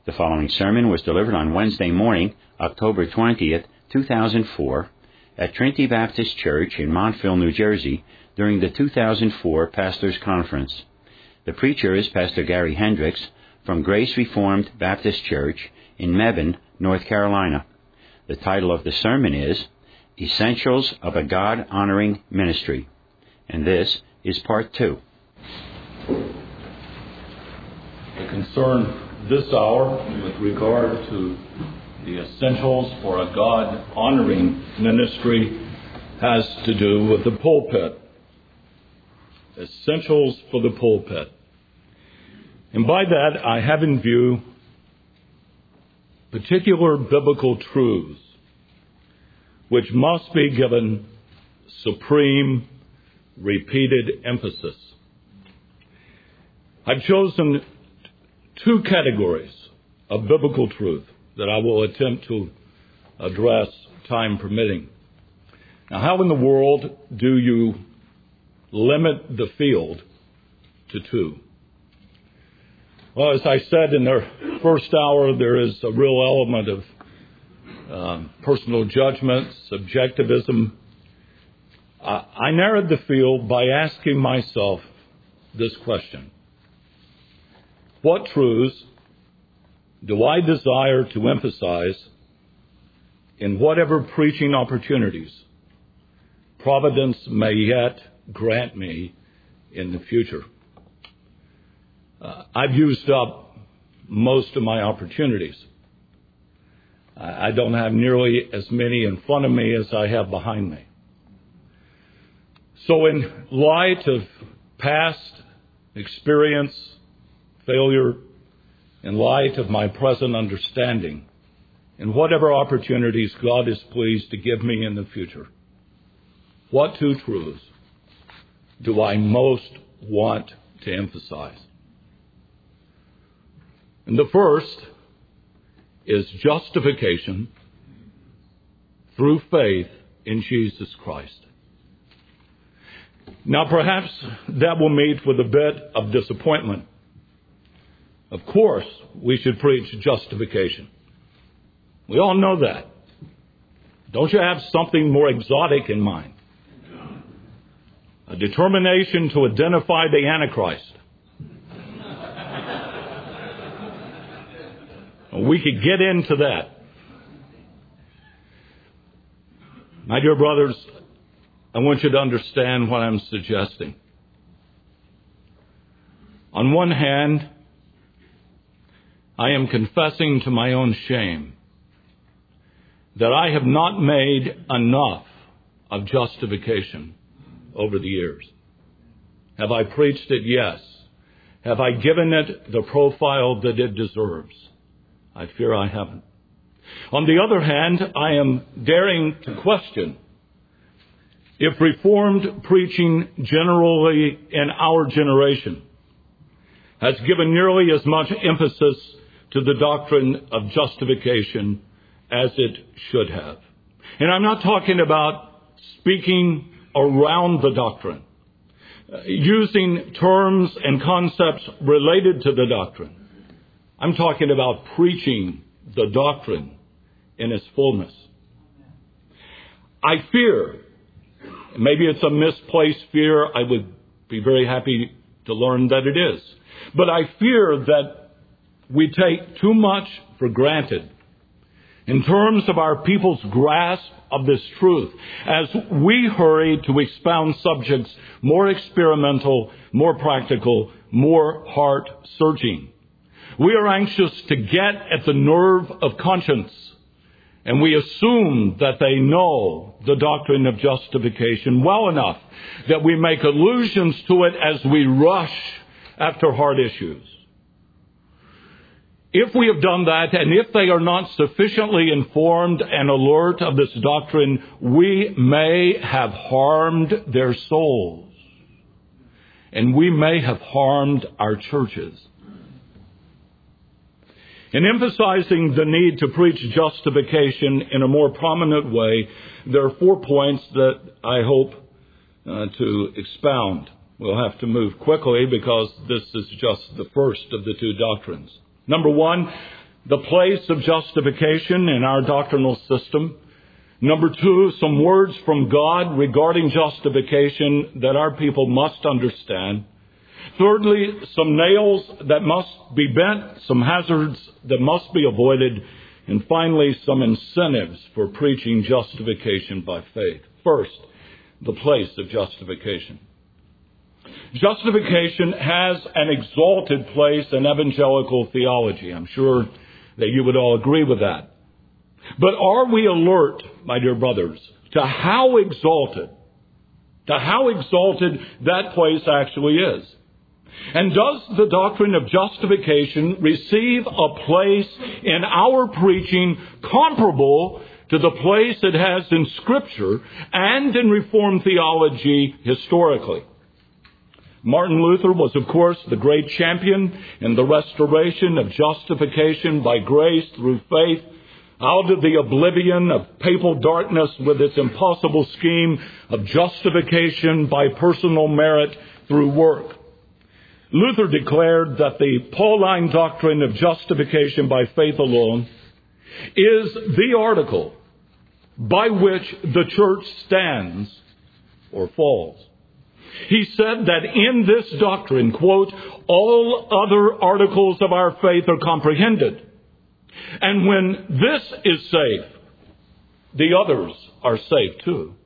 The following sermon was delivered on Wednesday morning, October 20th, 2004, at Trinity Baptist Church in Montville, New Jersey, during the 2004 Pastors Conference. The preacher is Pastor Gary Hendricks from Grace Reformed Baptist Church in Mebane, North Carolina. The title of the sermon is Essentials of a God-Honoring Ministry. And this is Part 2. The concern this hour with regard to the essentials for a God-honoring ministry has to do with the pulpit. Essentials for the pulpit. And by that, I have in view particular biblical truths which must be given supreme, repeated emphasis. I've chosen two categories of biblical truth that I will attempt to address, time permitting. Now, how in the world do you limit the field to two? Well, as I said in the first hour, there is a real element of personal judgment, subjectivism. I narrowed the field by asking myself this question. What truths do I desire to emphasize in whatever preaching opportunities Providence may yet grant me in the future? I've used up most of my opportunities. I don't have nearly as many in front of me as I have behind me. So in light of past experience, failure, in light of my present understanding, and whatever opportunities God is pleased to give me in the future, what two truths do I most want to emphasize? And the first is justification through faith in Jesus Christ. Now, perhaps that will meet with a bit of disappointment. Of course, we should preach justification. We all know that. Don't you have something more exotic in mind? A determination to identify the Antichrist. We could get into that. My dear brothers, I want you to understand what I'm suggesting. On one hand, I am confessing to my own shame that I have not made enough of justification over the years. Have I preached it? Yes. Have I given it the profile that it deserves? I fear I haven't. On the other hand, I am daring to question if Reformed preaching generally in our generation has given nearly as much emphasis to the doctrine of justification as it should have. And I'm not talking about speaking around the doctrine, using terms and concepts related to the doctrine. I'm talking about preaching the doctrine in its fullness. I fear, maybe it's a misplaced fear, I would be very happy to learn that it is, but I fear that we take too much for granted in terms of our people's grasp of this truth as we hurry to expound subjects more experimental, more practical, more heart-searching. We are anxious to get at the nerve of conscience, and we assume that they know the doctrine of justification well enough that we make allusions to it as we rush after hard issues. If we have done that, and if they are not sufficiently informed and alert of this doctrine, we may have harmed their souls. And we may have harmed our churches. In emphasizing the need to preach justification in a more prominent way, there are 4 points that I hope to expound. We'll have to move quickly because this is just the first of the two doctrines. Number one, the place of justification in our doctrinal system. Number two, some words from God regarding justification that our people must understand. Thirdly, some nails that must be bent, some hazards that must be avoided, and finally, some incentives for preaching justification by faith. First, the place of justification. Justification has an exalted place in evangelical theology. I'm sure that you would all agree with that. But are we alert, my dear brothers, to how exalted that place actually is? And does the doctrine of justification receive a place in our preaching comparable to the place it has in Scripture and in Reformed theology historically? Martin Luther was, of course, the great champion in the restoration of justification by grace through faith out of the oblivion of papal darkness with its impossible scheme of justification by personal merit through work. Luther declared that the Pauline doctrine of justification by faith alone is the article by which the church stands or falls. He said that in this doctrine, quote, all other articles of our faith are comprehended. And when this is safe, the others are safe too.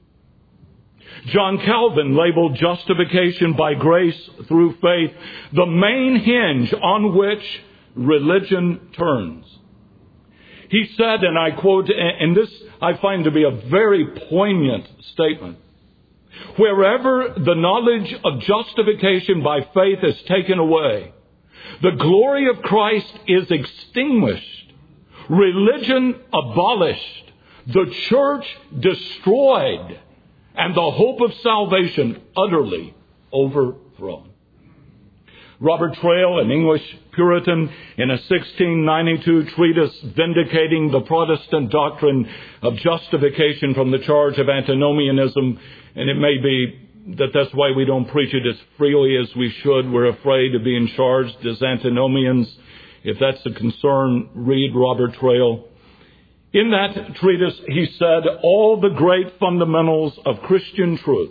John Calvin labeled justification by grace through faith the main hinge on which religion turns. He said, and I quote, and this I find to be a very poignant statement, wherever the knowledge of justification by faith is taken away, the glory of Christ is extinguished, religion abolished, the church destroyed, and the hope of salvation utterly overthrown. Robert Traill, an English Puritan, in a 1692 treatise vindicating the Protestant doctrine of justification from the charge of antinomianism, and it may be that that's why we don't preach it as freely as we should. We're afraid of being charged as antinomians. If that's a concern, read Robert Traill. In that treatise, he said, all the great fundamentals of Christian truth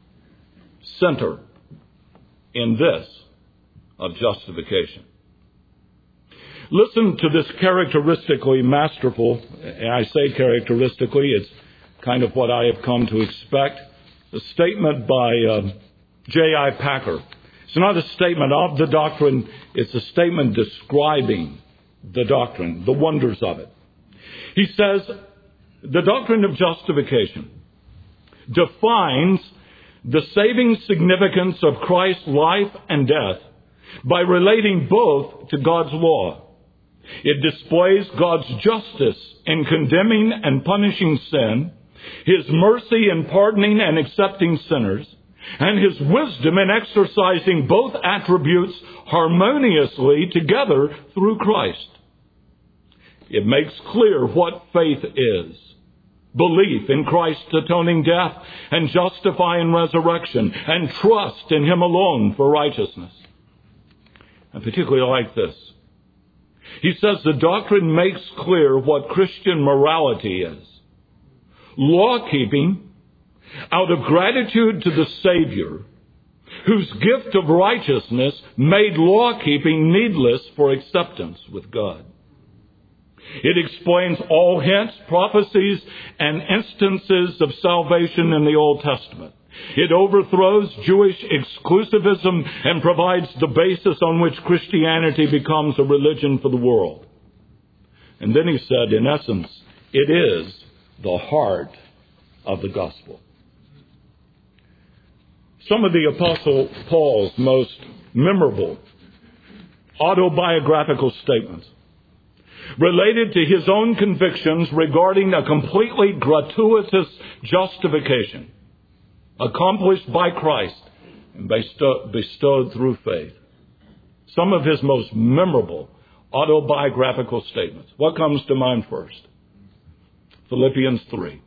center in this of justification. Listen to this characteristically masterful, and I say characteristically, it's kind of what I have come to expect, a statement by J.I. Packer. It's not a statement of the doctrine, it's a statement describing the doctrine, the wonders of it. He says, the doctrine of justification defines the saving significance of Christ's life and death by relating both to God's law. It displays God's justice in condemning and punishing sin, His mercy in pardoning and accepting sinners, and His wisdom in exercising both attributes harmoniously together through Christ. It makes clear what faith is. Belief in Christ's atoning death and justifying resurrection, and trust in Him alone for righteousness. I particularly like this. He says the doctrine makes clear what Christian morality is. Law-keeping out of gratitude to the Savior, whose gift of righteousness made law-keeping needless for acceptance with God. It explains all hints, prophecies, and instances of salvation in the Old Testament. It overthrows Jewish exclusivism and provides the basis on which Christianity becomes a religion for the world. And then he said, in essence, it is the heart of the gospel. Some of the Apostle Paul's most memorable autobiographical statements related to his own convictions regarding a completely gratuitous justification accomplished by Christ and bestowed through faith. Some of his most memorable autobiographical statements. What comes to mind first? Philippians 3,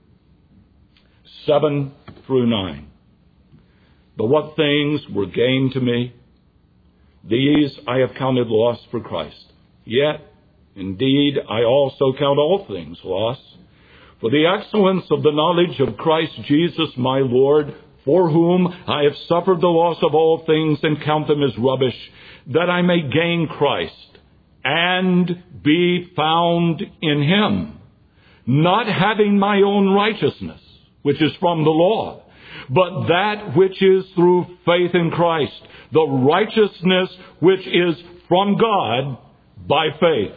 7 through 9. But what things were gain to me, these I have counted loss for Christ. Yet Indeed, I also count all things loss, for the excellence of the knowledge of Christ Jesus my Lord, for whom I have suffered the loss of all things and count them as rubbish, that I may gain Christ and be found in him, not having my own righteousness, which is from the law, but that which is through faith in Christ, the righteousness which is from God by faith.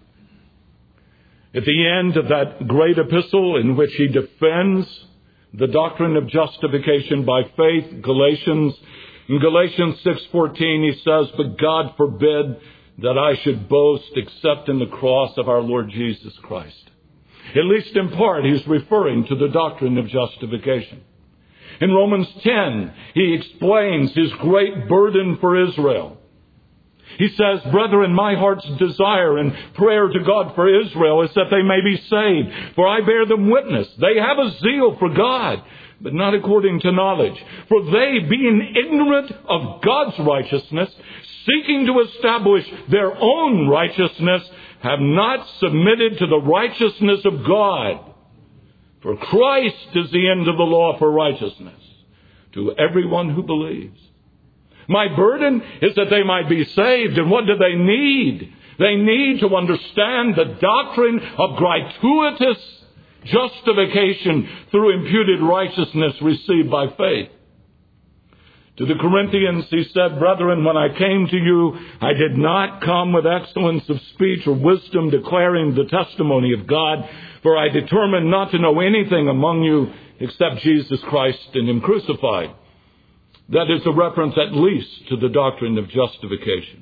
At the end of that great epistle in which he defends the doctrine of justification by faith, in Galatians 6:14, he says, "But God forbid that I should boast except in the cross of our Lord Jesus Christ." At least in part, he's referring to the doctrine of justification. In Romans 10, he explains his great burden for Israel. He says, "Brethren, my heart's desire and prayer to God for Israel is that they may be saved. For I bear them witness. They have a zeal for God, but not according to knowledge. For they, being ignorant of God's righteousness, seeking to establish their own righteousness, have not submitted to the righteousness of God. For Christ is the end of the law for righteousness to everyone who believes." My burden is that they might be saved. And what do they need? They need to understand the doctrine of gratuitous justification through imputed righteousness received by faith. To the Corinthians, he said, "Brethren, when I came to you, I did not come with excellence of speech or wisdom declaring the testimony of God, for I determined not to know anything among you except Jesus Christ and him crucified." That is a reference at least to the doctrine of justification.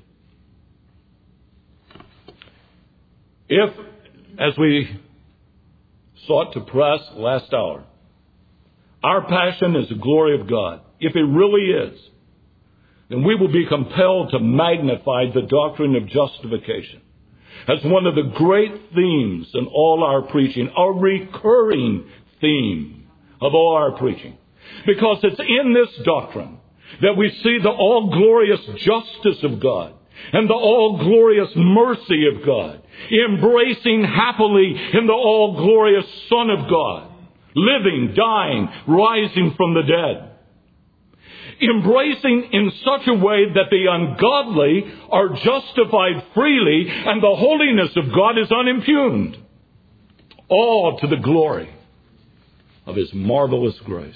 If, as we sought to press last hour, our passion is the glory of God, if it really is, then we will be compelled to magnify the doctrine of justification as one of the great themes in all our preaching, a recurring theme of all our preaching. Because it's in this doctrine that we see the all-glorious justice of God and the all-glorious mercy of God, embracing happily in the all-glorious Son of God, living, dying, rising from the dead. Embracing in such a way that the ungodly are justified freely and the holiness of God is unimpugned. All to the glory of his marvelous grace.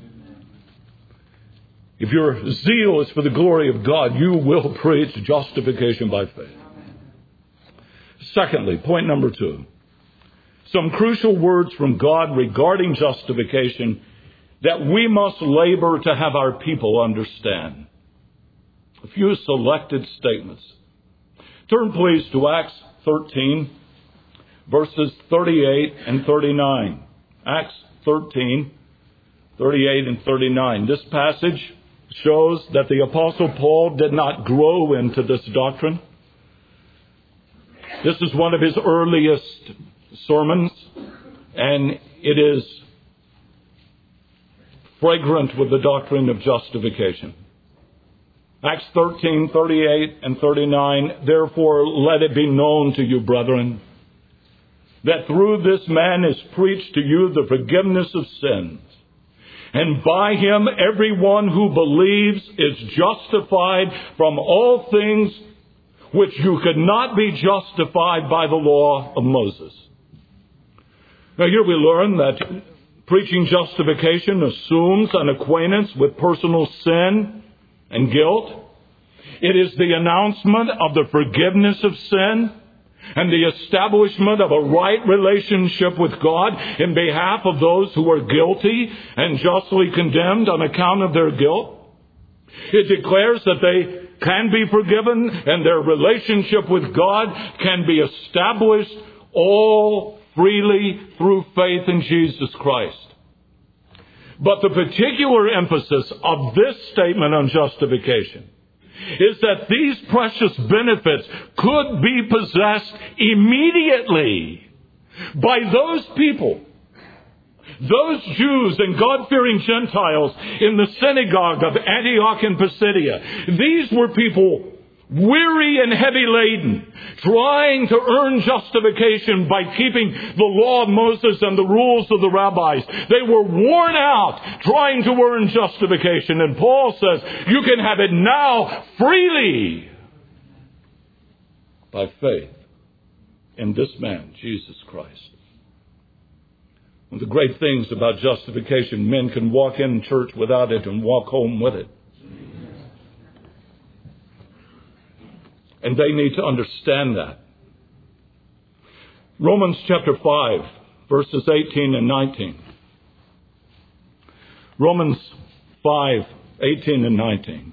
If your zeal is for the glory of God, you will preach justification by faith. Secondly, point number 2. Some crucial words from God regarding justification that we must labor to have our people understand. A few selected statements. Turn please to Acts 13, verses 38 and 39. Acts 13, 38 and 39. This passage shows that the Apostle Paul did not grow into this doctrine. This is one of his earliest sermons, and it is fragrant with the doctrine of justification. Acts 13, 38 and 39, "Therefore let it be known to you, brethren, that through this man is preached to you the forgiveness of sins. And by him everyone who believes is justified from all things which you could not be justified by the law of Moses." Now here we learn that preaching justification assumes an acquaintance with personal sin and guilt. It is the announcement of the forgiveness of sin and the establishment of a right relationship with God in behalf of those who are guilty and justly condemned on account of their guilt. It declares that they can be forgiven and their relationship with God can be established all freely through faith in Jesus Christ. But the particular emphasis of this statement on justification is that these precious benefits could be possessed immediately by those people, those Jews and God-fearing Gentiles in the synagogue of Antioch and Pisidia. These were people weary and heavy laden, trying to earn justification by keeping the law of Moses and the rules of the rabbis. They were worn out trying to earn justification. And Paul says, you can have it now freely by faith in this man, Jesus Christ. One of the great things about justification, men can walk in church without it and walk home with it. And they need to understand that. Romans chapter 5, verses 18 and 19. Romans 5, 18 and 19.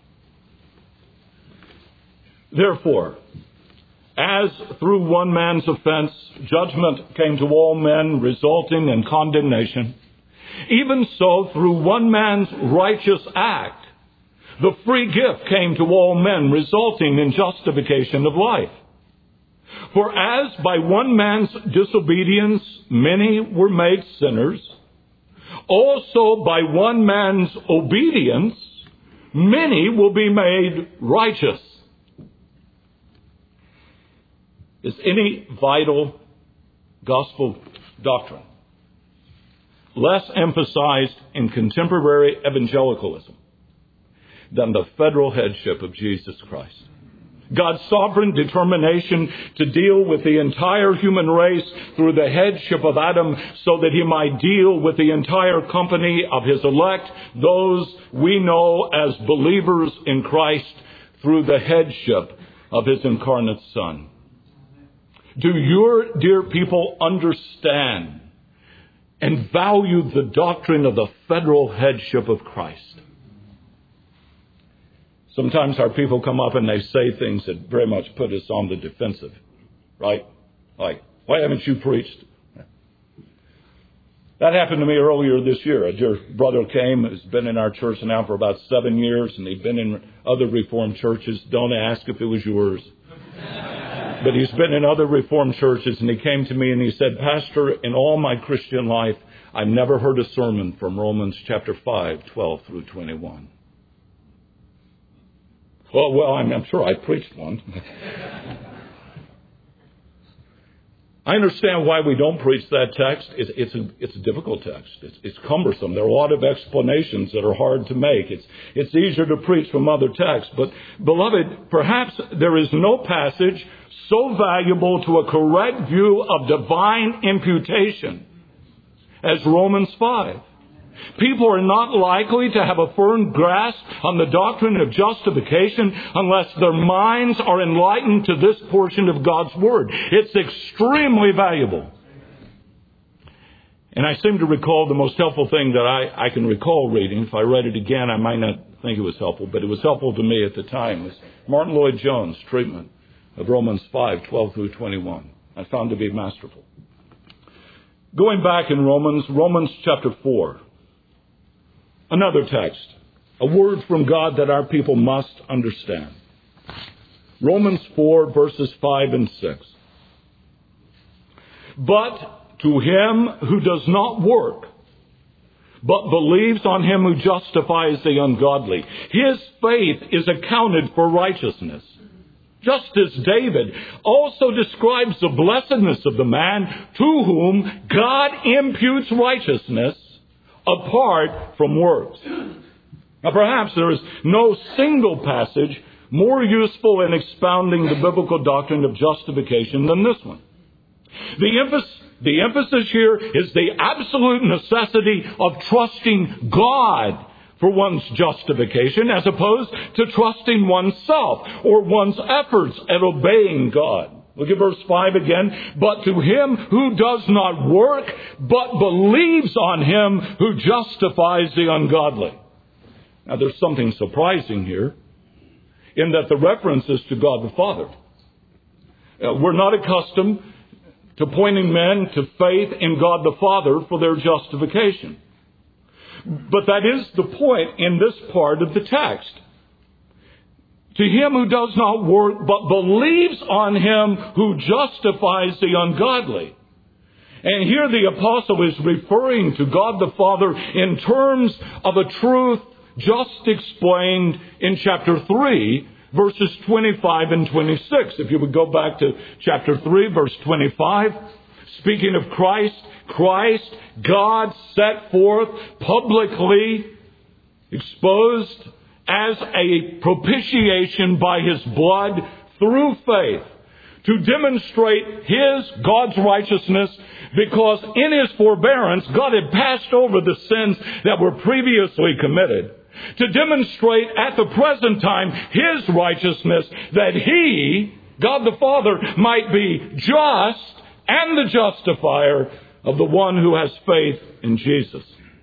Therefore, as through one man's offense, judgment came to all men, resulting in condemnation, even so through one man's righteous act, the free gift came to all men, resulting in justification of life. For as by one man's disobedience many were made sinners, also by one man's obedience many will be made righteous. Is any vital gospel doctrine less emphasized in contemporary evangelicalism than the federal headship of Jesus Christ? God's sovereign determination to deal with the entire human race through the headship of Adam so that he might deal with the entire company of his elect, those we know as believers in Christ, through the headship of his incarnate Son. Do your dear people understand and value the doctrine of the federal headship of Christ? Sometimes our people come up and they say things that very much put us on the defensive, right? Like, why haven't you preached? That happened to me earlier this year. A dear brother came, has been in our church now for about 7 years, and he'd been in other Reformed churches. Don't ask if it was yours. But he's been in other Reformed churches, and he came to me and he said, Pastor, in all my Christian life, I've never heard a sermon from Romans chapter 5, 12 through 21. Well, I'm sure I preached one. I understand why we don't preach that text. It's a difficult text. It's cumbersome. There are a lot of explanations that are hard to make. It's easier to preach from other texts. But, beloved, perhaps there is no passage so valuable to a correct view of divine imputation as Romans 5. People are not likely to have a firm grasp on the doctrine of justification unless their minds are enlightened to this portion of God's Word. It's extremely valuable. And I seem to recall the most helpful thing that I can recall reading. If I read it again, I might not think it was helpful, but it was helpful to me at the time. It was Martin Lloyd-Jones' treatment of Romans 5, 12 through 21. I found to be masterful. Going back in Romans chapter 4. Another text, a word from God that our people must understand. Romans 4, verses 5 and 6. But to him who does not work, but believes on him who justifies the ungodly, his faith is accounted for righteousness. Just as David also describes the blessedness of the man to whom God imputes righteousness apart from works. Now perhaps there is no single passage more useful in expounding the biblical doctrine of justification than this one. The emphasis here is the absolute necessity of trusting God for one's justification as opposed to trusting oneself or one's efforts at obeying God. Look at verse 5 again. But to him who does not work, but believes on him who justifies the ungodly. Now there's something surprising here in that the reference is to God the Father. We're not accustomed to pointing men to faith in God the Father for their justification. But that is the point in this part of the text. To him who does not work, but believes on him who justifies the ungodly. And here the apostle is referring to God the Father in terms of a truth just explained in chapter 3, verses 25 and 26. If you would go back to chapter 3, verse 25, speaking of Christ, God set forth publicly exposed as a propitiation by His blood through faith to demonstrate God's righteousness, because in His forbearance God had passed over the sins that were previously committed, to demonstrate at the present time His righteousness, that He, God the Father, might be just and the justifier of the one who has faith in Jesus.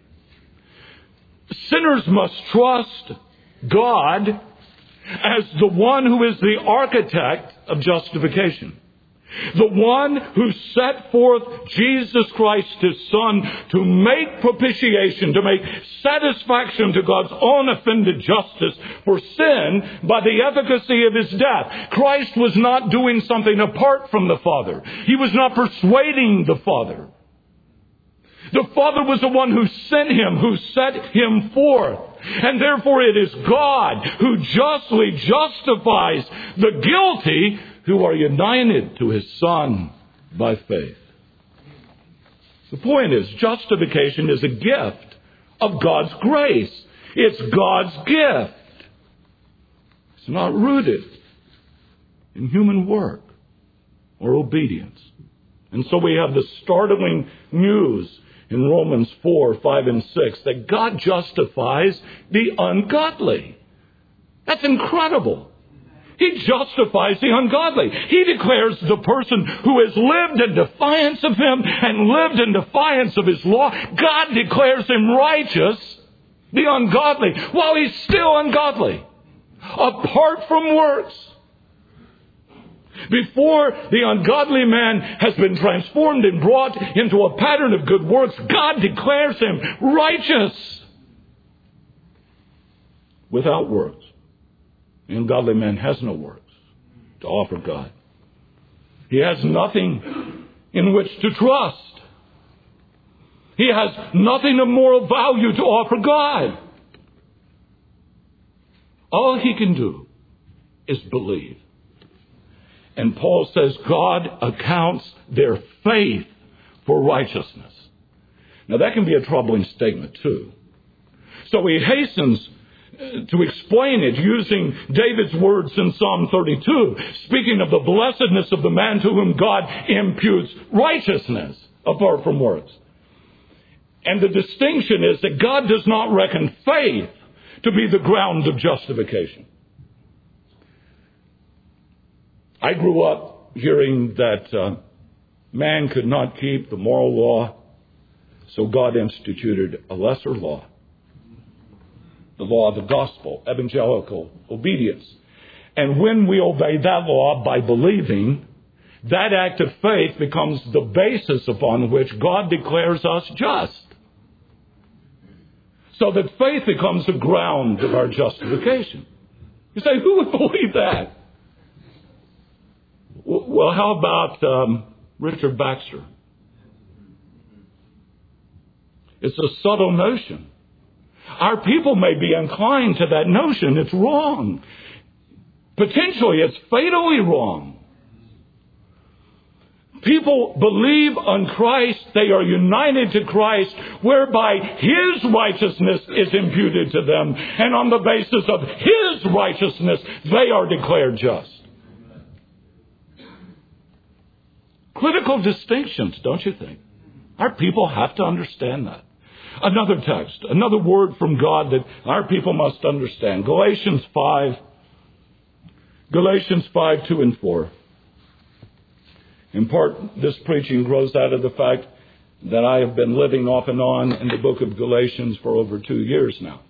Sinners must trust God as the one who is the architect of justification. The one who set forth Jesus Christ, His Son, to make propitiation, to make satisfaction to God's own offended justice for sin by the efficacy of His death. Christ was not doing something apart from the Father. He was not persuading the Father. The Father was the one who sent Him, who set Him forth. And therefore it is God who justly justifies the guilty who are united to His Son by faith. The point is, justification is a gift of God's grace. It's God's gift. It's not rooted in human work or obedience. And so we have the startling news in Romans 4, 5, and 6 that God justifies the ungodly. That's incredible. He justifies the ungodly. He declares the person who has lived in defiance of Him and lived in defiance of His law, God declares him righteous, the ungodly, while he's still ungodly, apart from works. Before the ungodly man has been transformed and brought into a pattern of good works, God declares him righteous without works. The ungodly man has no works to offer God. He has nothing in which to trust. He has nothing of moral value to offer God. All he can do is believe. And Paul says God accounts their faith for righteousness. Now that can be a troubling statement too. So he hastens to explain it using David's words in Psalm 32, speaking of the blessedness of the man to whom God imputes righteousness apart from works. And the distinction is that God does not reckon faith to be the ground of justification. I grew up hearing that man could not keep the moral law, so God instituted a lesser law. The law of the gospel, evangelical obedience. And when we obey that law by believing, that act of faith becomes the basis upon which God declares us just. So that faith becomes the ground of our justification. You say, who would believe that? Well, how about Richard Baxter? It's a subtle notion. Our people may be inclined to that notion. It's wrong. Potentially, it's fatally wrong. People believe on Christ. They are united to Christ, whereby His righteousness is imputed to them. And on the basis of His righteousness, they are declared just. Critical distinctions, don't you think? Our people have to understand that. Another text, another word from God that our people must understand. Galatians 5, 2 and 4. In part, this preaching grows out of the fact that I have been living off and on in the book of Galatians for over 2 years now.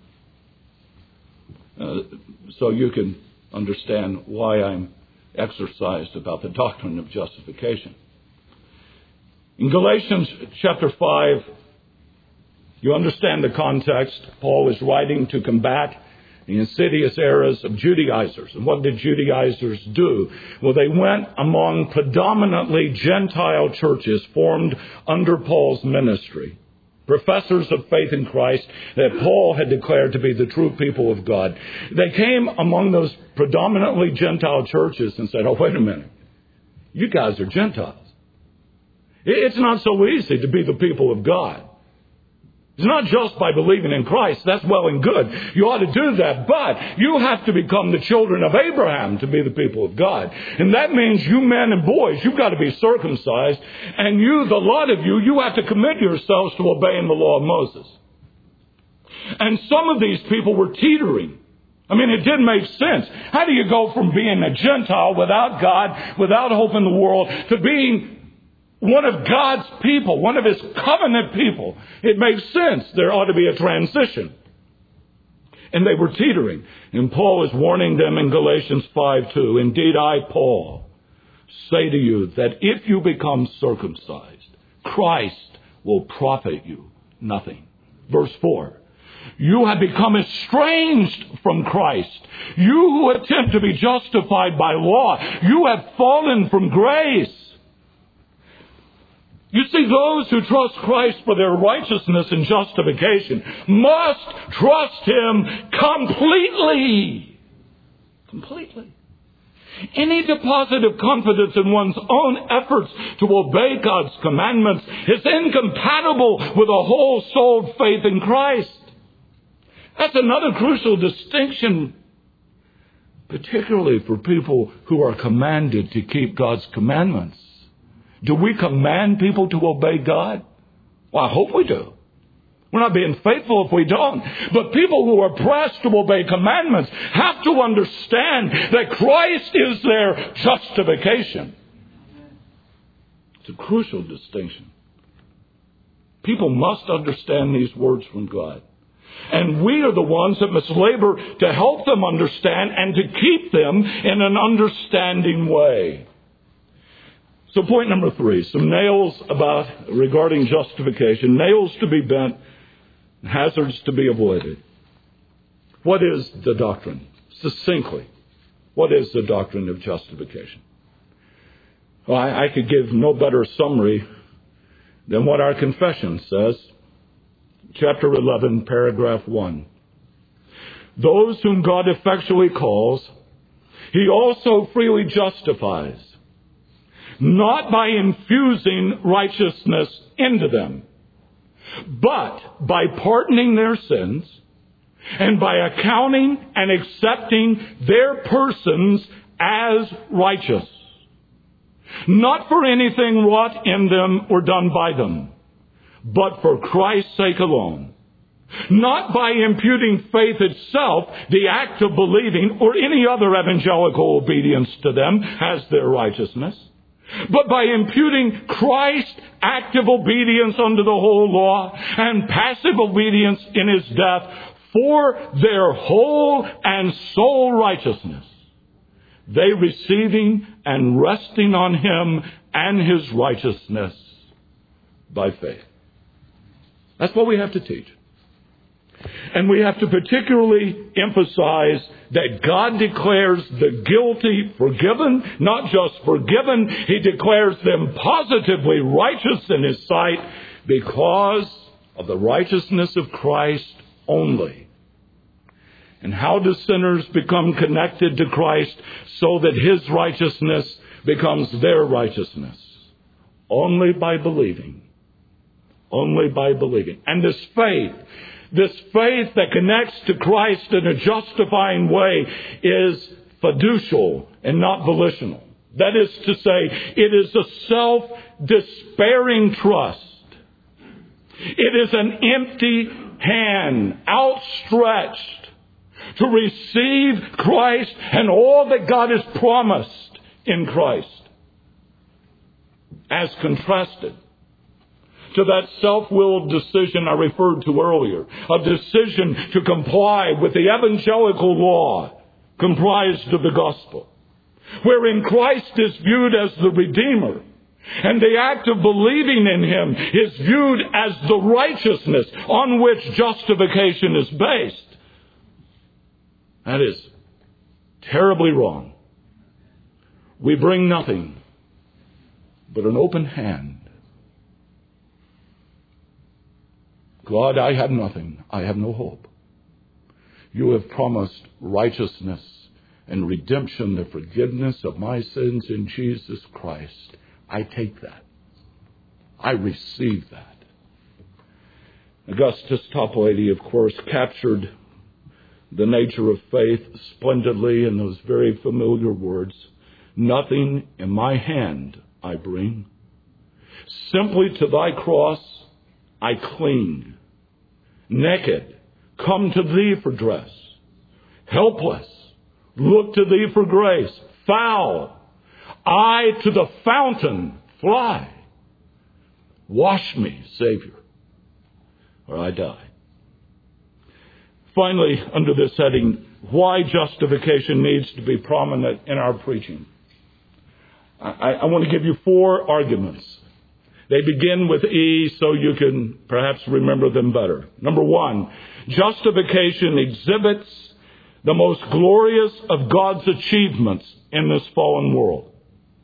So you can understand why I'm exercised about the doctrine of justification. In Galatians chapter 5, you understand the context. Paul is writing to combat the insidious errors of Judaizers. And what did Judaizers do? Well, they went among predominantly Gentile churches formed under Paul's ministry, professors of faith in Christ that Paul had declared to be the true people of God. They came among those predominantly Gentile churches and said, oh, wait a minute. You guys are Gentiles. It's not so easy to be the people of God. It's not just by believing in Christ. That's well and good. You ought to do that. But you have to become the children of Abraham to be the people of God. And that means you men and boys, you've got to be circumcised. And you, the lot of you, you have to commit yourselves to obeying the law of Moses. And some of these people were teetering. I mean, it didn't make sense. How do you go from being a Gentile without God, without hope in the world, to being one of God's people, one of His covenant people? It makes sense. There ought to be a transition. And they were teetering. And Paul is warning them in Galatians 5:2. Indeed, I, Paul, say to you that if you become circumcised, Christ will profit you nothing. Verse 4. You have become estranged from Christ. You who attempt to be justified by law, you have fallen from grace. You see, those who trust Christ for their righteousness and justification must trust Him completely. Completely. Any deposit of confidence in one's own efforts to obey God's commandments is incompatible with a whole-souled faith in Christ. That's another crucial distinction, particularly for people who are commanded to keep God's commandments. Do we command people to obey God? Well, I hope we do. We're not being faithful if we don't. But people who are pressed to obey commandments have to understand that Christ is their justification. It's a crucial distinction. People must understand these words from God. And we are the ones that must labor to help them understand and to keep them in an understanding way. So point number 3, some nails regarding justification. Nails to be bent, hazards to be avoided. What is the doctrine? Succinctly, what is the doctrine of justification? Well, I could give no better summary than what our confession says. Chapter 11, paragraph 1. Those whom God effectually calls, He also freely justifies, not by infusing righteousness into them, but by pardoning their sins and by accounting and accepting their persons as righteous, not for anything wrought in them or done by them, but for Christ's sake alone, not by imputing faith itself, the act of believing, or any other evangelical obedience to them as their righteousness, but by imputing Christ's active obedience under the whole law and passive obedience in His death for their whole and sole righteousness, they receiving and resting on Him and His righteousness by faith. That's what we have to teach. And we have to particularly emphasize that God declares the guilty forgiven, not just forgiven. He declares them positively righteous in His sight because of the righteousness of Christ only. And how do sinners become connected to Christ so that His righteousness becomes their righteousness? Only by believing. Only by believing. And this faith that connects to Christ in a justifying way is fiducial and not volitional. That is to say, it is a self-despairing trust. It is an empty hand outstretched to receive Christ and all that God has promised in Christ, as contrasted to that self-willed decision I referred to earlier, a decision to comply with the evangelical law comprised of the gospel, wherein Christ is viewed as the Redeemer, and the act of believing in Him is viewed as the righteousness on which justification is based. That is terribly wrong. We bring nothing but an open hand. God, I have nothing. I have no hope. You have promised righteousness and redemption, the forgiveness of my sins in Jesus Christ. I take that. I receive that. Augustus Toplady, of course, captured the nature of faith splendidly in those very familiar words. Nothing in my hand I bring. Simply to thy cross I cling. Naked, come to thee for dress. Helpless, look to thee for grace. Foul, I to the fountain fly. Wash me, Savior, or I die. Finally, under this heading, why justification needs to be prominent in our preaching. I want to give you 4 arguments. They begin with E, so you can perhaps remember them better. Number 1, justification exhibits the most glorious of God's achievements in this fallen world.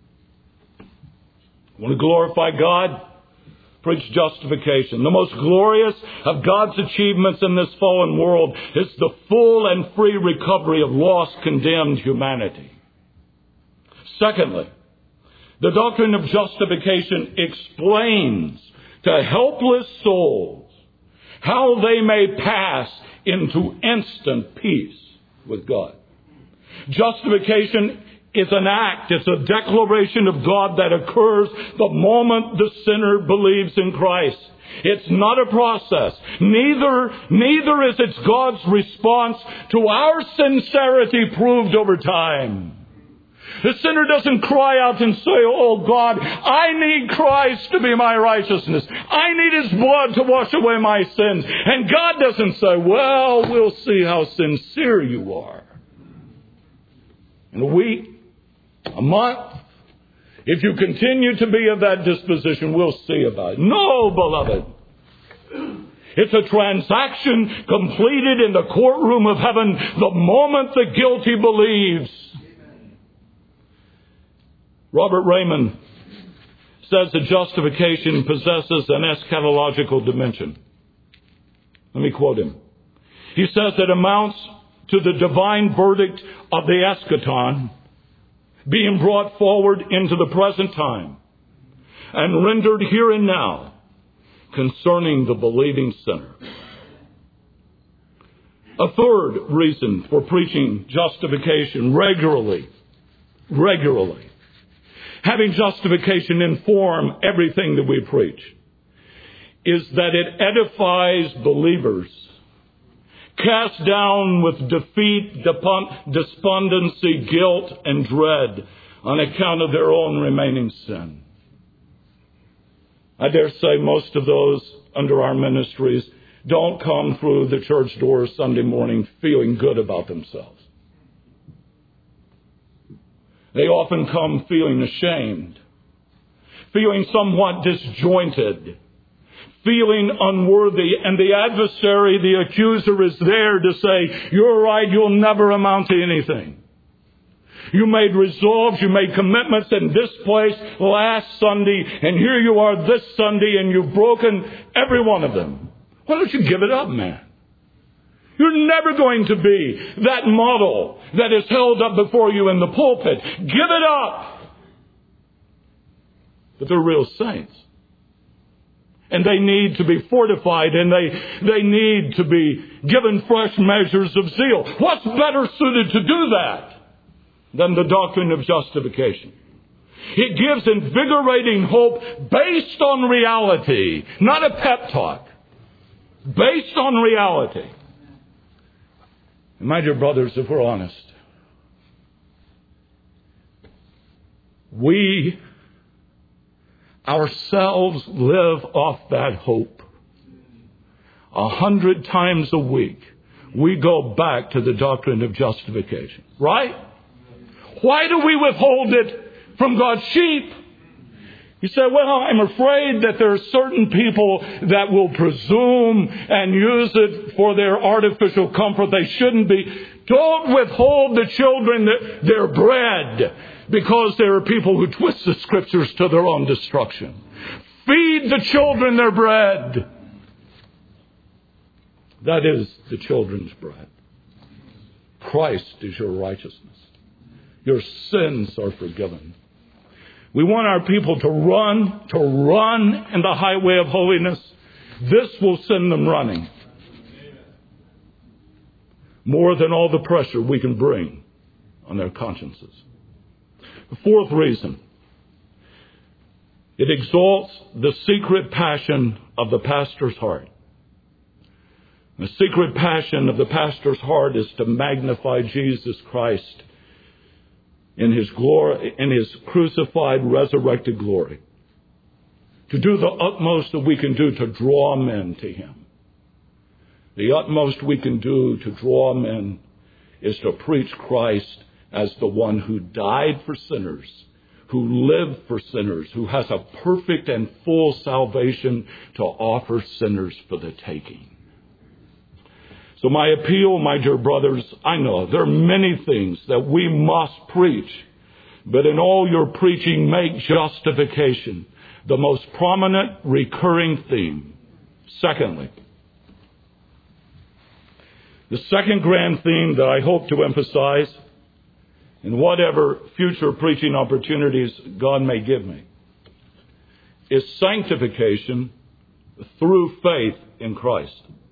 Want to glorify God? Preach justification. The most glorious of God's achievements in this fallen world is the full and free recovery of lost, condemned humanity. Secondly, the doctrine of justification explains to helpless souls how they may pass into instant peace with God. Justification is an act, it's a declaration of God that occurs the moment the sinner believes in Christ. It's not a process. Neither is it God's response to our sincerity proved over time. The sinner doesn't cry out and say, oh God, I need Christ to be my righteousness. I need His blood to wash away my sins. And God doesn't say, well, we'll see how sincere you are. In a week, a month, if you continue to be of that disposition, we'll see about it. No, beloved. It's a transaction completed in the courtroom of heaven the moment the guilty believes. Robert Raymond says that justification possesses an eschatological dimension. Let me quote him. He says it amounts to the divine verdict of the eschaton being brought forward into the present time and rendered here and now concerning the believing sinner. A third reason for preaching justification regularly, having justification inform everything that we preach, is that it edifies believers, cast down with defeat, despondency, guilt, and dread on account of their own remaining sin. I dare say most of those under our ministries don't come through the church doors Sunday morning feeling good about themselves. They often come feeling ashamed, feeling somewhat disjointed, feeling unworthy, and the adversary, the accuser, is there to say, you're right, you'll never amount to anything. You made resolves, you made commitments in this place last Sunday, and here you are this Sunday, and you've broken every one of them. Why don't you give it up, man? You're never going to be that model that is held up before you in the pulpit. Give it up. But they're real saints. And they need to be fortified, and they need to be given fresh measures of zeal. What's better suited to do that than the doctrine of justification? It gives invigorating hope based on reality, not a pep talk. Based on reality. My dear brothers, if we're honest, we ourselves live off that hope. 100 times a week, we go back to the doctrine of justification. Right? Why do we withhold it from God's sheep? You say, well, I'm afraid that there are certain people that will presume and use it for their artificial comfort. They shouldn't be. Don't withhold the children their bread because there are people who twist the scriptures to their own destruction. Feed the children their bread. That is the children's bread. Christ is your righteousness. Your sins are forgiven. We want our people to run in the highway of holiness. This will send them running. More than all the pressure we can bring on their consciences. The fourth reason, it exalts the secret passion of the pastor's heart. The secret passion of the pastor's heart is to magnify Jesus Christ in His glory, in His crucified, resurrected glory. To do the utmost that we can do to draw men to Him. The utmost we can do to draw men is to preach Christ as the one who died for sinners, who lived for sinners, who has a perfect and full salvation to offer sinners for the taking. So my appeal, my dear brothers, I know there are many things that we must preach, but in all your preaching, make justification the most prominent recurring theme. Secondly, the second grand theme that I hope to emphasize in whatever future preaching opportunities God may give me is sanctification through faith in Christ.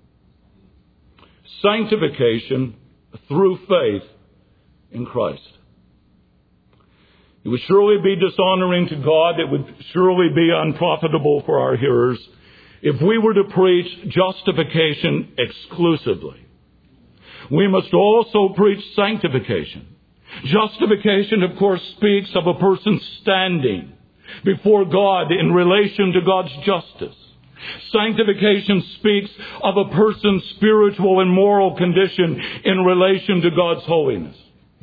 Sanctification through faith in Christ. It would surely be dishonoring to God. It would surely be unprofitable for our hearers if we were to preach justification exclusively. We must also preach sanctification. Justification, of course, speaks of a person standing before God in relation to God's justice. Sanctification speaks of a person's spiritual and moral condition in relation to God's holiness.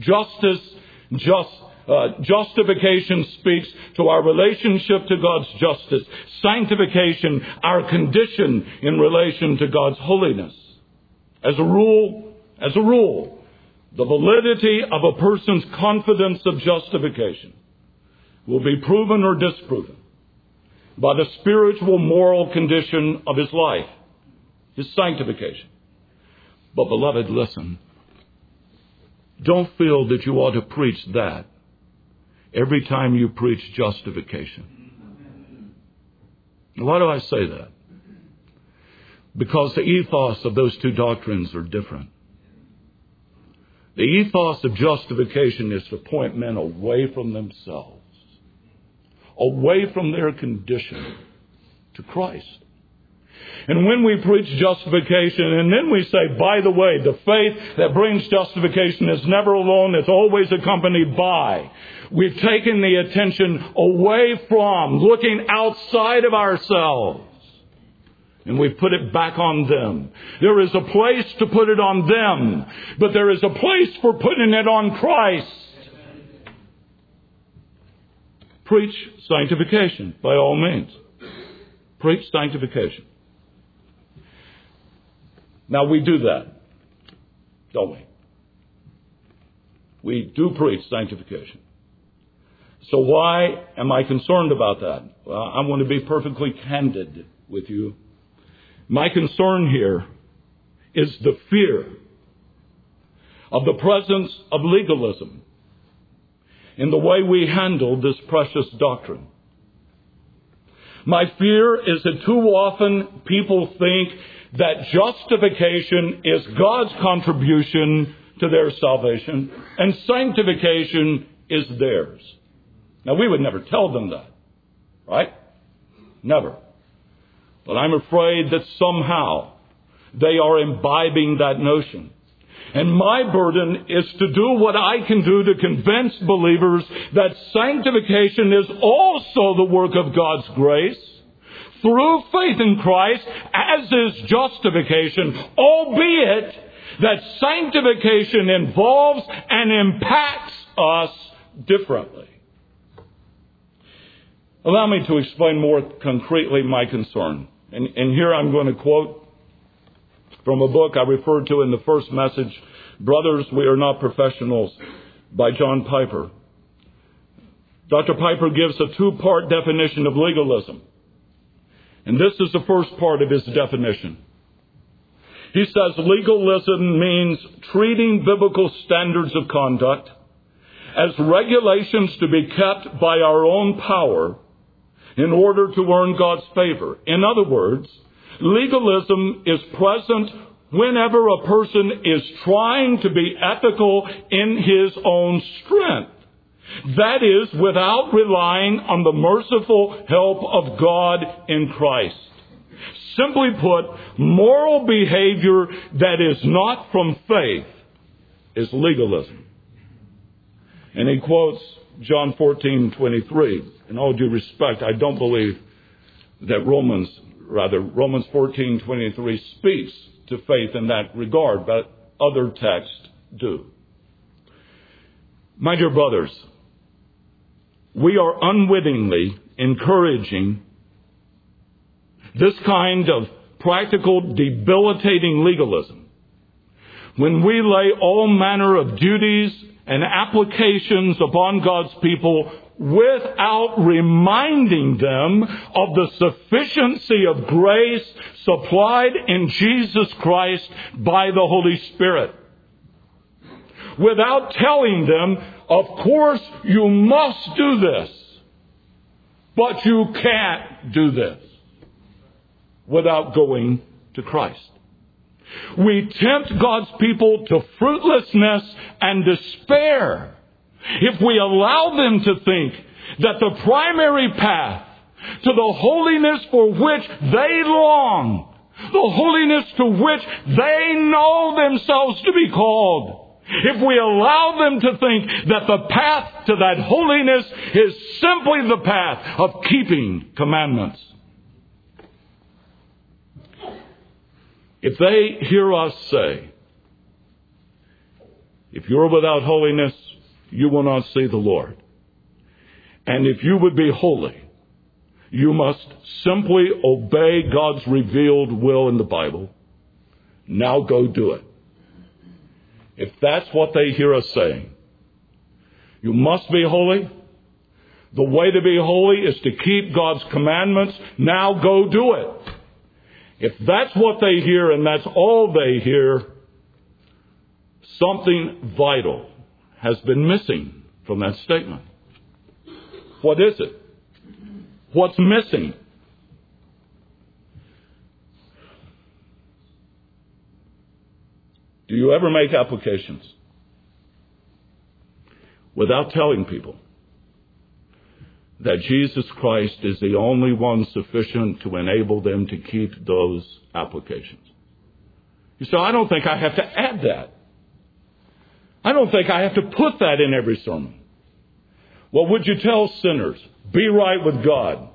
Justification speaks to our relationship to God's justice. Sanctification, our condition in relation to God's holiness. As a rule, the validity of a person's confidence of justification will be proven or disproven by the spiritual moral condition of his life, his sanctification. But beloved, listen. Don't feel that you ought to preach that every time you preach justification. Why do I say that? Because the ethos of those two doctrines are different. The ethos of justification is to point men away from themselves, away from their condition, to Christ. And when we preach justification, and then we say, by the way, the faith that brings justification is never alone, it's always accompanied by. We've taken the attention away from looking outside of ourselves. And we've put it back on them. There is a place to put it on them, but there is a place for putting it on Christ. Preach sanctification, by all means. Preach sanctification. Now, we do that, don't we? We do preach sanctification. So why am I concerned about that? Well, I want to be perfectly candid with you. My concern here is the fear of the presence of legalism in the way we handle this precious doctrine. My fear is that too often people think that justification is God's contribution to their salvation and sanctification is theirs. Now, we would never tell them that, right? Never. But I'm afraid that somehow they are imbibing that notion. And my burden is to do what I can do to convince believers that sanctification is also the work of God's grace through faith in Christ, as is justification, albeit that sanctification involves and impacts us differently. Allow me to explain more concretely my concern. And here I'm going to quote from a book I referred to in the first message, Brothers, We Are Not Professionals, by John Piper. Dr. Piper gives a two-part definition of legalism. And this is the first part of his definition. He says legalism means treating biblical standards of conduct as regulations to be kept by our own power in order to earn God's favor. In other words, legalism is present whenever a person is trying to be ethical in his own strength. That is, without relying on the merciful help of God in Christ. Simply put, moral behavior that is not from faith is legalism. And he quotes John 14:23. In all due respect, I don't believe that Romans 14:23 speaks to faith in that regard, but other texts do. My dear brothers, we are unwittingly encouraging this kind of practical, debilitating legalism when we lay all manner of duties and applications upon God's people without reminding them of the sufficiency of grace supplied in Jesus Christ by the Holy Spirit. Without telling them, of course you must do this, but you can't do this, without going to Christ. We tempt God's people to fruitlessness and despair if we allow them to think that the primary path to the holiness for which they long, the holiness to which they know themselves to be called, if we allow them to think that the path to that holiness is simply the path of keeping commandments. If they hear us say, if you're without holiness, you will not see the Lord. And if you would be holy, you must simply obey God's revealed will in the Bible. Now go do it. If that's what they hear us saying, you must be holy. The way to be holy is to keep God's commandments. Now go do it. If that's what they hear and that's all they hear, something vital has been missing from that statement. What is it? What's missing? Do you ever make applications without telling people that Jesus Christ is the only one sufficient to enable them to keep those applications? You say, I don't think I have to add that. I don't think I have to put that in every sermon. Well, would you tell sinners, be right with God?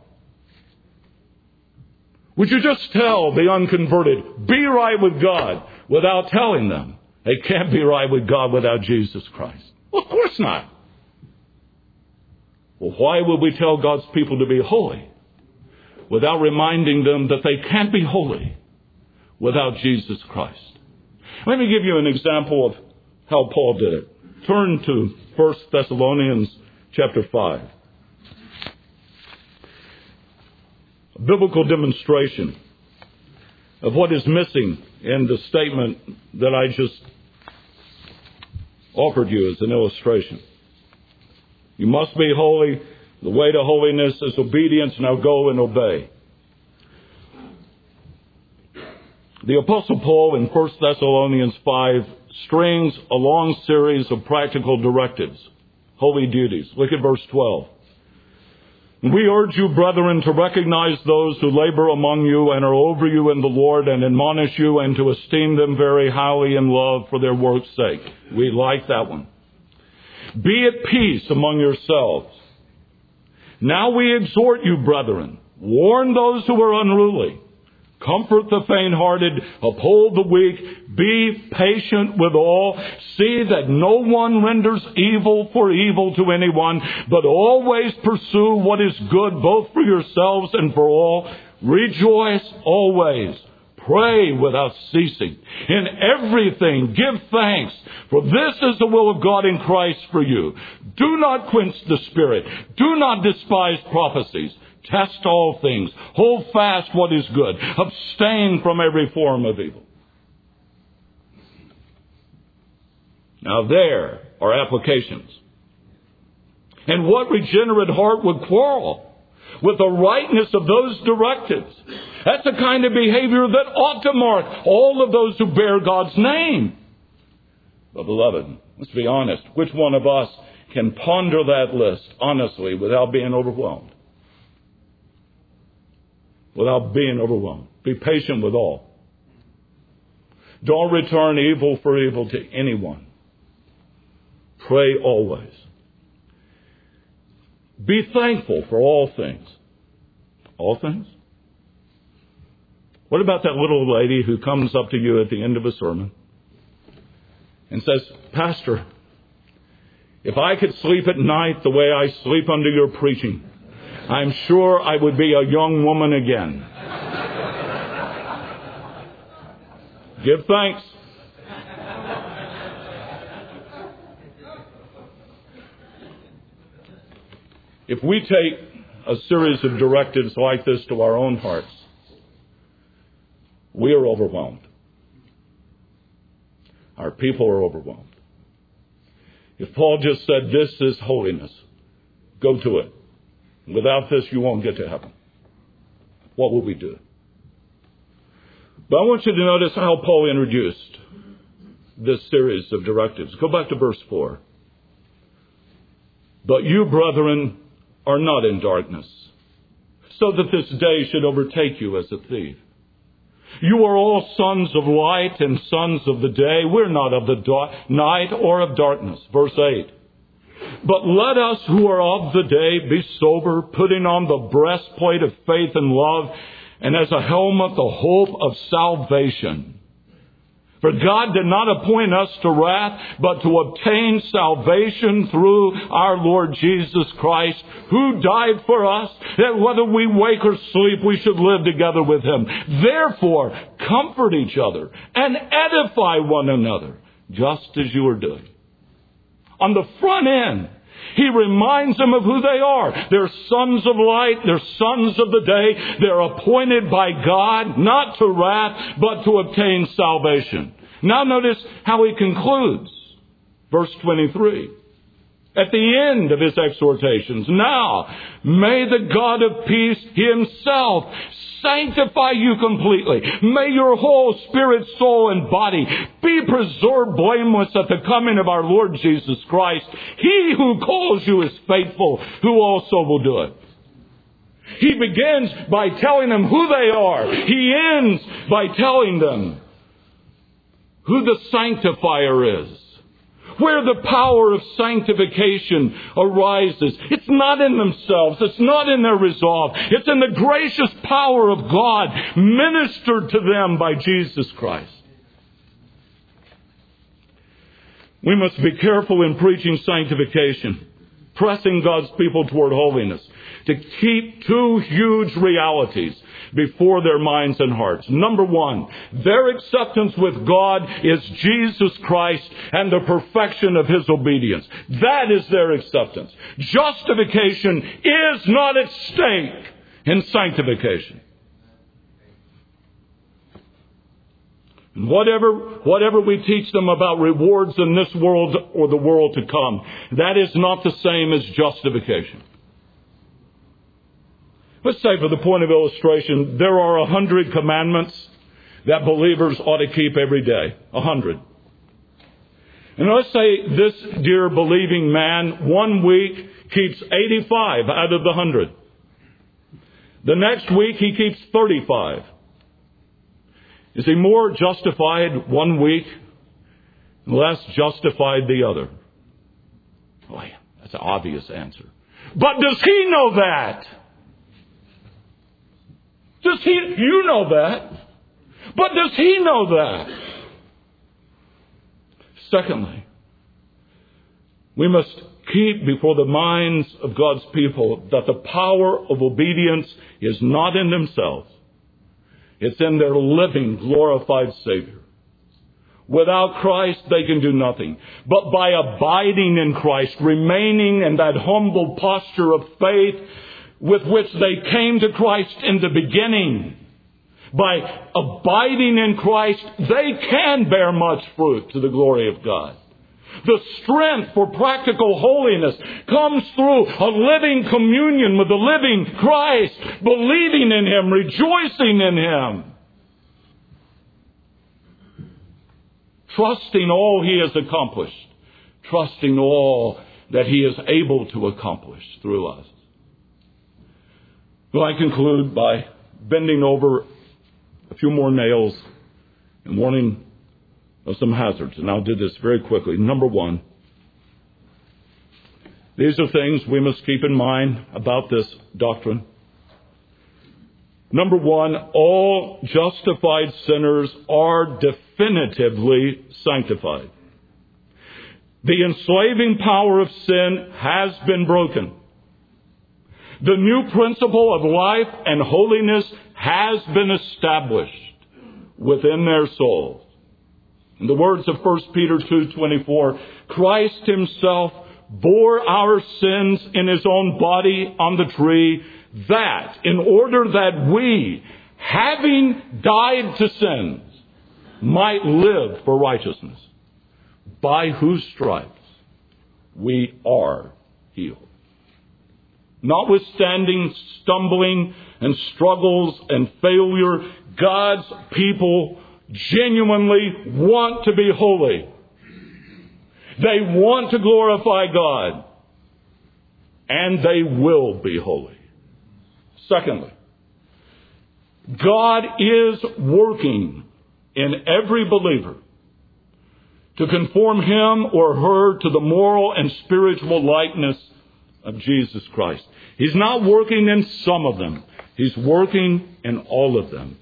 Would you just tell the unconverted, be right with God, without telling them they can't be right with God without Jesus Christ? Well, of course not. Well, why would we tell God's people to be holy without reminding them that they can't be holy without Jesus Christ? Let me give you an example of how Paul did it. Turn to 1 Thessalonians chapter 5. A biblical demonstration of what is missing in the statement that I just offered you as an illustration. You must be holy. The way to holiness is obedience. Now go and obey. The Apostle Paul in 1 Thessalonians 5 strings a long series of practical directives, holy duties. Look at verse 12. We urge you, brethren, to recognize those who labor among you and are over you in the Lord and admonish you, and to esteem them very highly in love for their work's sake. We like that one. Be at peace among yourselves. Now we exhort you, brethren, warn those who are unruly, comfort the faint-hearted, uphold the weak, be patient with all. See that no one renders evil for evil to anyone, but always pursue what is good both for yourselves and for all. Rejoice always. Pray without ceasing. In everything give thanks, for this is the will of God in Christ for you. Do not quench the Spirit. Do not despise prophecies. Test all things. Hold fast what is good. Abstain from every form of evil. Now there are applications. And what regenerate heart would quarrel with the rightness of those directives? That's the kind of behavior that ought to mark all of those who bear God's name. But beloved, let's be honest. Which one of us can ponder that list honestly without being overwhelmed? Without being overwhelmed. Be patient with all. Don't return evil for evil to anyone. Pray always. Be thankful for all things. All things? What about that little lady who comes up to you at the end of a sermon and says, Pastor, if I could sleep at night the way I sleep under your preaching, I'm sure I would be a young woman again. Give thanks. If we take a series of directives like this to our own hearts, we are overwhelmed. Our people are overwhelmed. If Paul just said, this is holiness, go to it. Without this, you won't get to heaven. What will we do? But I want you to notice how Paul introduced this series of directives. Go back to verse 4. But you, brethren, are not in darkness, so that this day should overtake you as a thief. You are all sons of light and sons of the day. We're not of the night or of darkness. Verse 8. But let us who are of the day be sober, putting on the breastplate of faith and love, and as a helmet the hope of salvation. For God did not appoint us to wrath, but to obtain salvation through our Lord Jesus Christ, who died for us, that whether we wake or sleep, we should live together with Him. Therefore, comfort each other and edify one another, just as you are doing. On the front end, he reminds them of who they are. They're sons of light. They're sons of the day. They're appointed by God, not to wrath, but to obtain salvation. Now notice how he concludes. Verse 23. At the end of his exhortations, now may the God of peace Himself sanctify you completely. May your whole spirit, soul, and body be preserved blameless at the coming of our Lord Jesus Christ. He who calls you is faithful, who also will do it. He begins by telling them who they are. He ends by telling them who the sanctifier is. Where the power of sanctification arises. It's not in themselves. It's not in their resolve. It's in the gracious power of God ministered to them by Jesus Christ. We must be careful in preaching sanctification, pressing God's people toward holiness, to keep two huge realities before their minds and hearts. Number one, their acceptance with God is Jesus Christ and the perfection of His obedience. That is their acceptance. Justification is not at stake in sanctification. And whatever we teach them about rewards in this world or the world to come, that is not the same as justification. Let's say, for the point of illustration, there are 100 commandments that believers ought to keep every day. 100. And let's say this dear believing man, 1 week, keeps 85 out of the 100. The next week, he keeps 35. Is he more justified 1 week, less justified the other? Oh, yeah, that's an obvious answer. But does he know that? Does he? You know that. But does he know that? Secondly, we must keep before the minds of God's people that the power of obedience is not in themselves. It's in their living, glorified Savior. Without Christ, they can do nothing. But by abiding in Christ, remaining in that humble posture of faith with which they came to Christ in the beginning, by abiding in Christ, they can bear much fruit to the glory of God. The strength for practical holiness comes through a living communion with the living Christ, believing in Him, rejoicing in Him, trusting all He has accomplished, trusting all that He is able to accomplish through us. Well, I conclude by bending over a few more nails and warning of some hazards. And I'll do this very quickly. Number one, these are things we must keep in mind about this doctrine. Number one, all justified sinners are definitively sanctified. The enslaving power of sin has been broken. The new principle of life and holiness has been established within their souls. In the words of 1 Peter 2:24, Christ Himself bore our sins in His own body on the tree, that in order that we, having died to sins, might live for righteousness, by whose stripes we are healed. Notwithstanding stumbling and struggles and failure, God's people genuinely want to be holy. They want to glorify God. And they will be holy. Secondly, God is working in every believer to conform him or her to the moral and spiritual likeness of Jesus Christ. He's not working in some of them. He's working in all of them.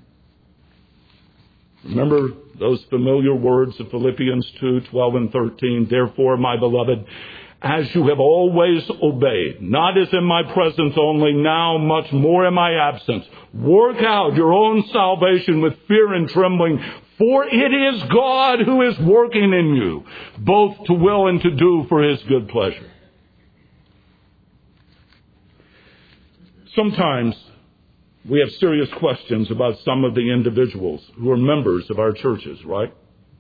Remember those familiar words of Philippians 2:12 and 13. Therefore, my beloved, as you have always obeyed, not as in my presence only, now much more in my absence, work out your own salvation with fear and trembling, for it is God who is working in you, both to will and to do for His good pleasure. Sometimes we have serious questions about some of the individuals who are members of our churches, right?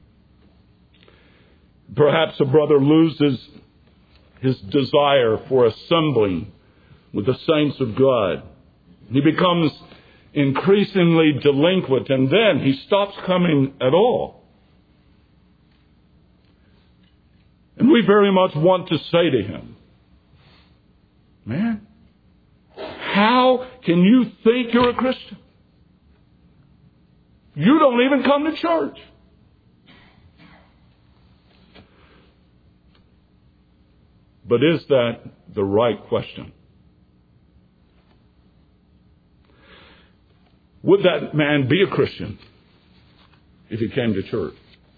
Perhaps a brother loses his desire for assembling with the saints of God. He becomes increasingly delinquent, and then he stops coming at all. And we very much want to say to him, man, how can you think you're a Christian? You don't even come to church. But is that the right question? Would that man be a Christian if he came to church?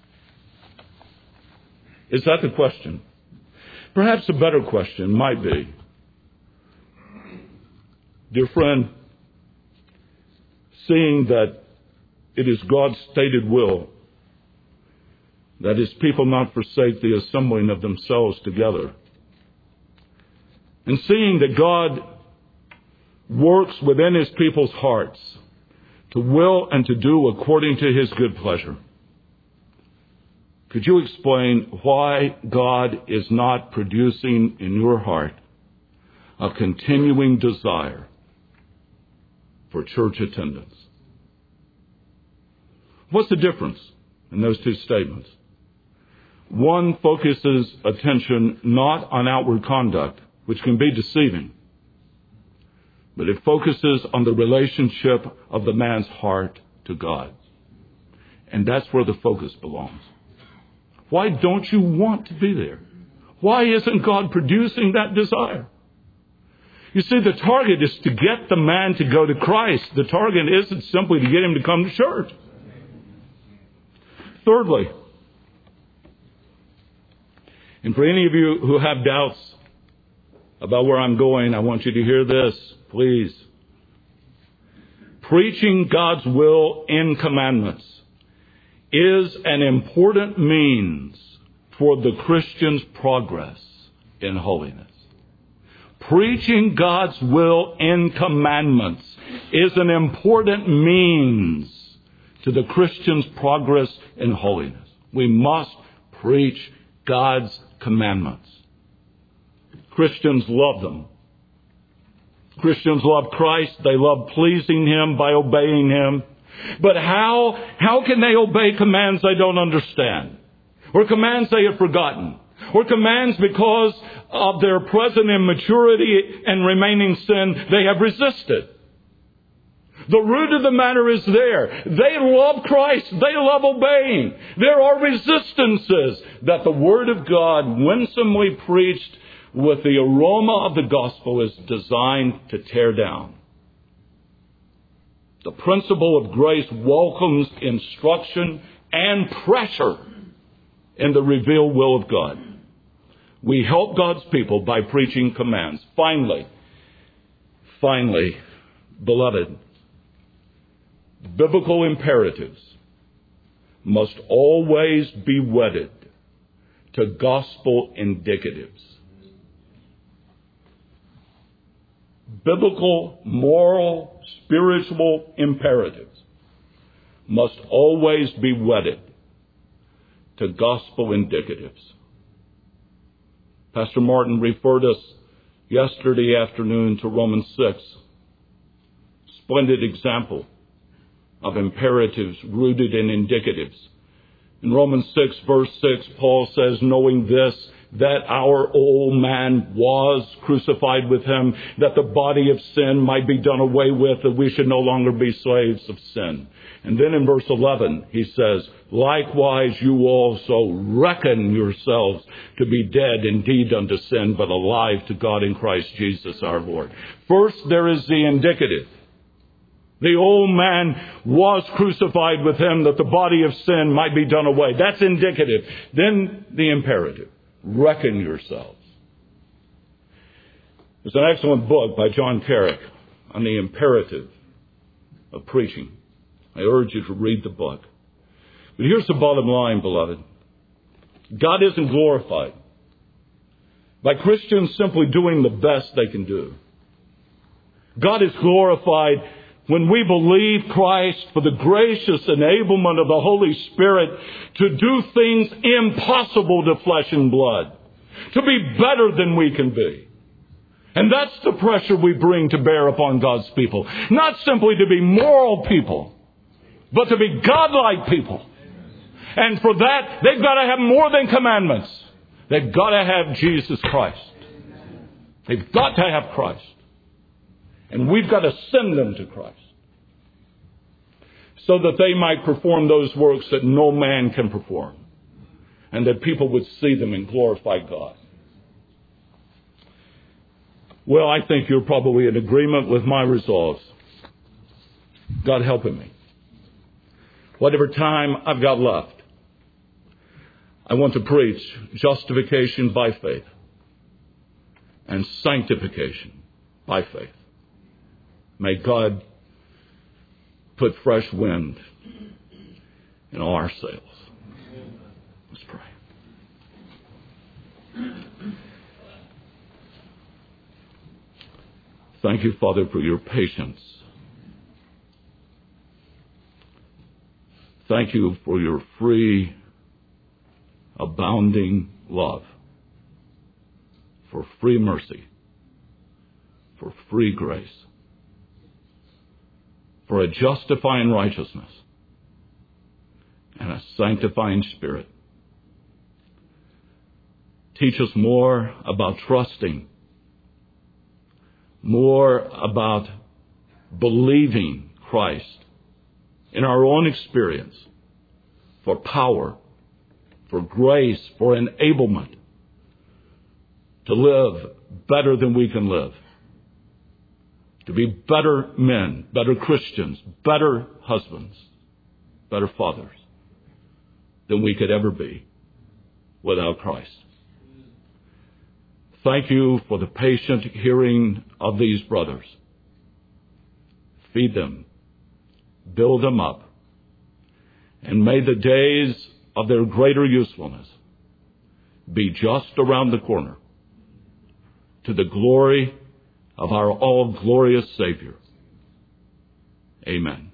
Is that the question? Perhaps a better question might be, dear friend, seeing that it is God's stated will that His people not forsake the assembling of themselves together, and seeing that God works within His people's hearts to will and to do according to His good pleasure, could you explain why God is not producing in your heart a continuing desire for church attendance? What's the difference in those two statements? One focuses attention not on outward conduct, which can be deceiving, but it focuses on the relationship of the man's heart to God. And that's where the focus belongs. Why don't you want to be there? Why isn't God producing that desire? You see, the target is to get the man to go to Christ. The target isn't simply to get him to come to church. Thirdly, and for any of you who have doubts about where I'm going, I want you to hear this, please. Preaching God's will in commandments is an important means for the Christian's progress in holiness. Preaching God's will in commandments is an important means to the Christian's progress in holiness. We must preach God's commandments. Christians love them. Christians love Christ. They love pleasing Him by obeying Him. But how can they obey commands they don't understand? Or commands they have forgotten? Or commands because of their present immaturity and remaining sin they have resisted? The root of the matter is there. They love Christ. They love obeying. There are resistances that the Word of God, winsomely preached with the aroma of the gospel, is designed to tear down. The principle of grace welcomes instruction and pressure in the revealed will of God. We help God's people by preaching commands. Finally, beloved, biblical imperatives must always be wedded to gospel indicatives. Biblical, moral, spiritual imperatives must always be wedded to gospel indicatives. Pastor Martin referred us yesterday afternoon to Romans 6. Splendid example of imperatives rooted in indicatives. In Romans 6, verse 6, Paul says, knowing this, that our old man was crucified with him, that the body of sin might be done away with, that we should no longer be slaves of sin. And then in verse 11, he says, likewise you also reckon yourselves to be dead indeed unto sin, but alive to God in Christ Jesus our Lord. First, there is the indicative. The old man was crucified with him that the body of sin might be done away. That's indicative. Then the imperative. Reckon yourselves. There's an excellent book by John Carrick on the imperative of preaching. I urge you to read the book. But here's the bottom line, beloved. God isn't glorified by Christians simply doing the best they can do. God is glorified when we believe Christ for the gracious enablement of the Holy Spirit to do things impossible to flesh and blood, to be better than we can be. And that's the pressure we bring to bear upon God's people. Not simply to be moral people, but to be godlike people. And for that, they've got to have more than commandments. They've got to have Jesus Christ. They've got to have Christ. And we've got to send them to Christ so that they might perform those works that no man can perform, and that people would see them and glorify God. Well, I think you're probably in agreement with my resolves. God helping me. Whatever time I've got left, I want to preach justification by faith and sanctification by faith. May God put fresh wind in all our sails. Let's pray. Thank you, Father, for your patience. Thank you for your free, abounding love, for free mercy, for free grace, for a justifying righteousness and a sanctifying spirit. Teach us more about trusting, more about believing Christ in our own experience, for power, for grace, for enablement to live better than we can live. To be better men, better Christians, better husbands, better fathers than we could ever be without Christ. Thank you for the patient hearing of these brothers. Feed them, build them up, and may the days of their greater usefulness be just around the corner to the glory of our all-glorious Savior. Amen.